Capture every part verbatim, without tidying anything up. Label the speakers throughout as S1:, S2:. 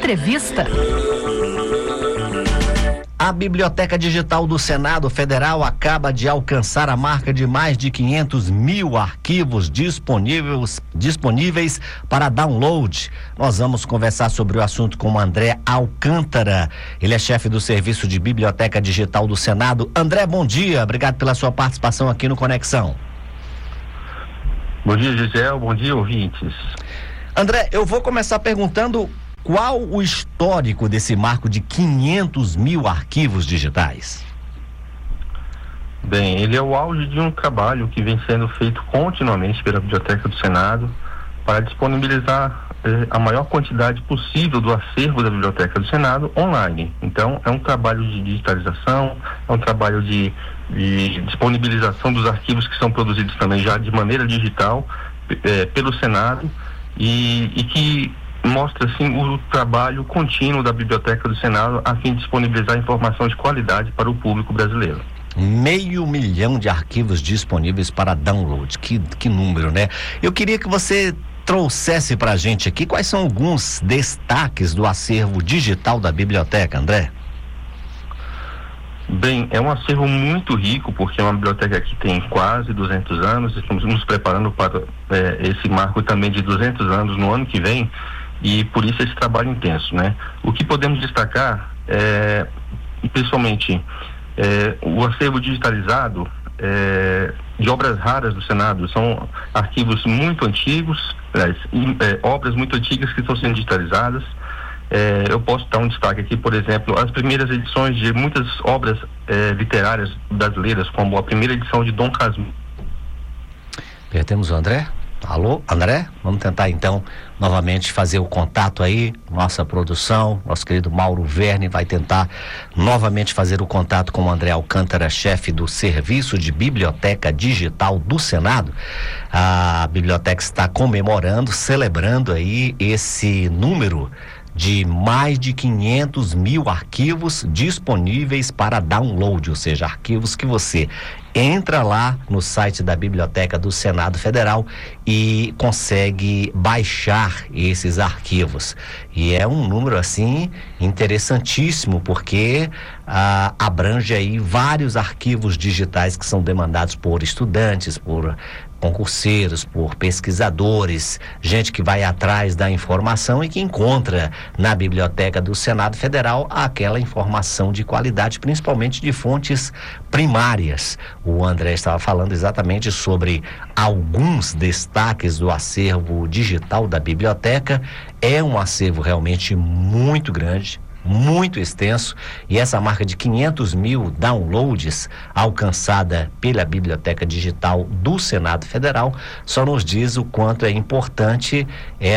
S1: Entrevista.
S2: A Biblioteca Digital do Senado Federal acaba de alcançar a marca de mais de quinhentos mil arquivos disponíveis, disponíveis para download. Nós vamos conversar sobre o assunto com o André Alcântara. Ele é chefe do Serviço de Biblioteca Digital do Senado. André, bom dia. Obrigado pela sua participação aqui no Conexão.
S3: Bom dia, Gisele. Bom dia, ouvintes.
S2: André, eu vou começar perguntando qual o histórico desse marco de quinhentos mil arquivos digitais?
S3: Bem, ele é o auge de um trabalho que vem sendo feito continuamente pela Biblioteca do Senado para disponibilizar eh, a maior quantidade possível do acervo da Biblioteca do Senado online. Então, é um trabalho de digitalização, é um trabalho de, de disponibilização dos arquivos que são produzidos também já de maneira digital eh, pelo Senado e, e que mostra assim o trabalho contínuo da Biblioteca do Senado a fim de disponibilizar informação de qualidade para o público brasileiro.
S2: Meio milhão de arquivos disponíveis para download, que, que número, né? Eu queria que você trouxesse para a gente aqui quais são alguns destaques do acervo digital da biblioteca, André.
S3: Bem, é um acervo muito rico, porque é uma biblioteca que tem quase duzentos anos, estamos nos preparando para é, esse marco também de duzentos anos no ano que vem, e por isso esse trabalho intenso, né? O que podemos destacar é, principalmente, é, o acervo digitalizado é, de obras raras do Senado. São arquivos muito antigos, é, obras muito antigas que estão sendo digitalizadas. É, eu posso dar um destaque aqui, por exemplo, as primeiras edições de muitas obras é, literárias brasileiras, como a primeira edição de Dom Casmurro.
S2: Perdemos o André? Alô, André? Vamos tentar então novamente fazer o contato aí. Nossa produção, nosso querido Mauro Verne vai tentar novamente fazer o contato com o André Alcântara, chefe do Serviço de Biblioteca Digital do Senado. A biblioteca está comemorando, celebrando aí esse número de mais de quinhentos mil arquivos disponíveis para download, ou seja, arquivos que você entra lá no site da Biblioteca do Senado Federal e consegue baixar esses arquivos. E é um número assim interessantíssimo, porque ah, abrange aí vários arquivos digitais que são demandados por estudantes, por concurseiros, por pesquisadores, gente que vai atrás da informação e que encontra na Biblioteca do Senado Federal aquela informação de qualidade, principalmente de fontes primárias. O André estava falando exatamente sobre alguns destaques do acervo digital da biblioteca. É um acervo realmente muito grande, muito extenso, e essa marca de quinhentos mil downloads alcançada pela Biblioteca Digital do Senado Federal só nos diz o quanto é importante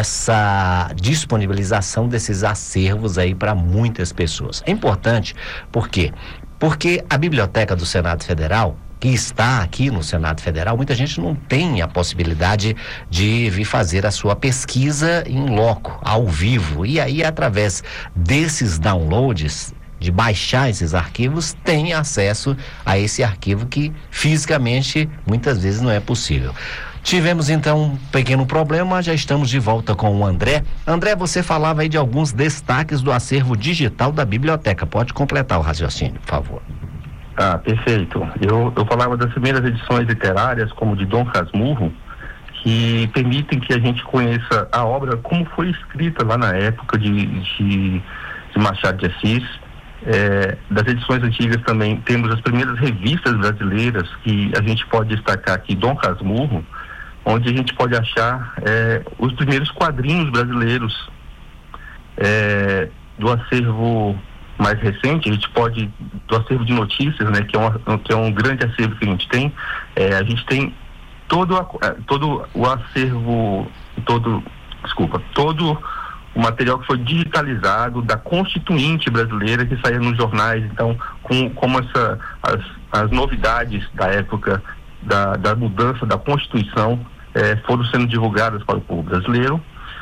S2: essa disponibilização desses acervos aí para muitas pessoas. É importante por quê? Porque a Biblioteca do Senado Federal, que está aqui no Senado Federal, muita gente não tem a possibilidade de vir fazer a sua pesquisa em loco, ao vivo, e aí através desses downloads, de baixar esses arquivos, tem acesso a esse arquivo que fisicamente muitas vezes não é possível. Tivemos então um pequeno problema, já estamos de volta com o André. André, você falava aí de alguns destaques do acervo digital da biblioteca, pode completar o raciocínio, por favor.
S3: Ah, perfeito. Eu, eu falava das primeiras edições literárias, como de Dom Casmurro, que permitem que a gente conheça a obra como foi escrita lá na época de, de, de Machado de Assis. É, das edições antigas também temos as primeiras revistas brasileiras, que a gente pode destacar aqui, Dom Casmurro, onde a gente pode achar é, os primeiros quadrinhos brasileiros. É, do acervo mais recente, a gente pode, do acervo de notícias, né, que é, uma, que é um grande acervo que a gente tem, é, a gente tem todo, a, todo o acervo, todo, desculpa, todo o material que foi digitalizado da Constituinte brasileira, que saía nos jornais. Então, com, como essa, as, as novidades da época da, da mudança da Constituição é, foram sendo divulgadas para o povo brasileiro.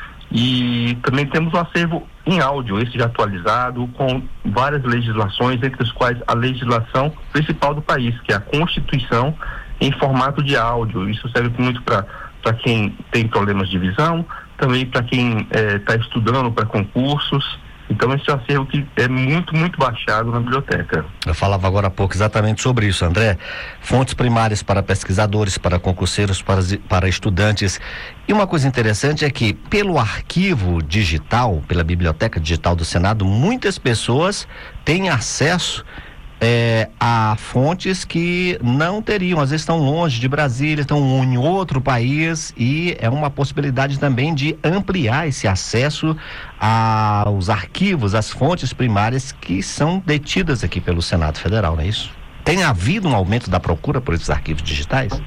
S3: E também temos um acervo em áudio, esse já atualizado, com várias legislações, entre as quais a legislação principal do país, que é a Constituição, em formato de áudio. Isso serve muito para quem tem problemas de visão, também para quem está é, estudando para concursos. Então esse é um acervo que é muito, muito baixado na biblioteca.
S2: Eu falava agora há pouco exatamente sobre isso, André. Fontes primárias para pesquisadores, para concurseiros, para, para estudantes. E uma coisa interessante é que, pelo arquivo digital, pela Biblioteca Digital do Senado, muitas pessoas têm acesso É, a fontes que não teriam, às vezes estão longe de Brasília, estão em outro país, e é uma possibilidade também de ampliar esse acesso aos arquivos, às fontes primárias que são detidas aqui pelo Senado Federal, não é isso? Tem havido um aumento da procura por esses arquivos digitais?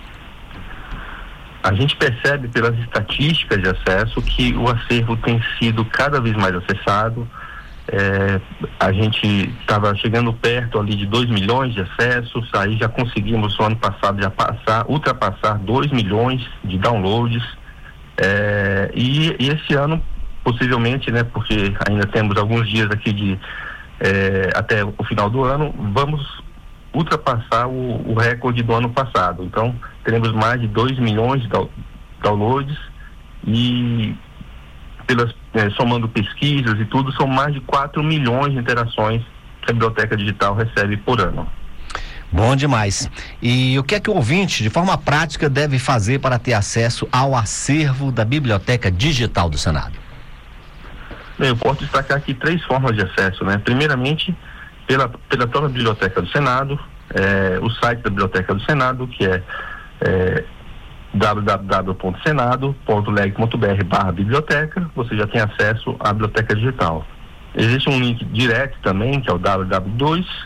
S3: A gente percebe pelas estatísticas de acesso que o acervo tem sido cada vez mais acessado. É, a gente estava chegando perto ali de dois milhões de acessos, aí já conseguimos no ano passado já passar, ultrapassar dois milhões de downloads, é, e, e esse ano possivelmente, né, porque ainda temos alguns dias aqui de é, até o final do ano, vamos ultrapassar o, o recorde do ano passado. Então teremos mais de dois milhões de downloads e pelas, eh, somando pesquisas e tudo, são mais de quatro milhões de interações que a Biblioteca Digital recebe por ano.
S2: Bom demais. E o que é que o ouvinte, de forma prática, deve fazer para ter acesso ao acervo da Biblioteca Digital do Senado?
S3: Bem, eu posso destacar aqui três formas de acesso, né? Primeiramente, pela, pela própria Biblioteca do Senado, eh, o site da Biblioteca do Senado, que é eh, w w w ponto senado ponto leg ponto b r barra biblioteca, você já tem acesso à biblioteca digital. Existe um link direto também, que é o w w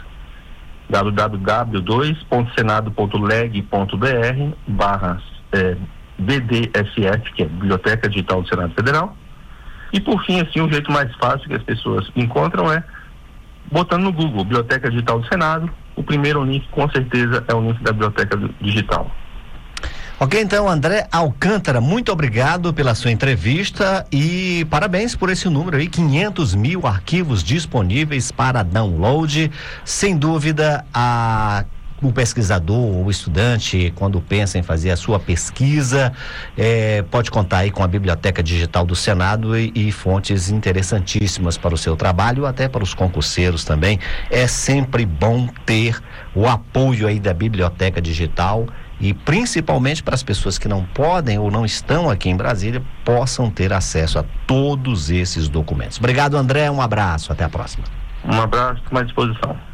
S3: w dois ponto senado ponto leg ponto b r barra b d s f, que é Biblioteca Digital do Senado Federal. E por fim, assim, o jeito mais fácil que as pessoas encontram é botando no Google Biblioteca Digital do Senado. O primeiro link, com certeza, é o link da Biblioteca Digital.
S2: Ok, então, André Alcântara, muito obrigado pela sua entrevista e parabéns por esse número aí, quinhentos mil arquivos disponíveis para download. Sem dúvida, a o pesquisador, o estudante, quando pensa em fazer a sua pesquisa, é, pode contar aí com a Biblioteca Digital do Senado e, e fontes interessantíssimas para o seu trabalho, até para os concurseiros também. É sempre bom ter o apoio aí da Biblioteca Digital e principalmente para as pessoas que não podem ou não estão aqui em Brasília, possam ter acesso a todos esses documentos. Obrigado, André, um abraço, até a próxima.
S3: Um abraço, à disposição.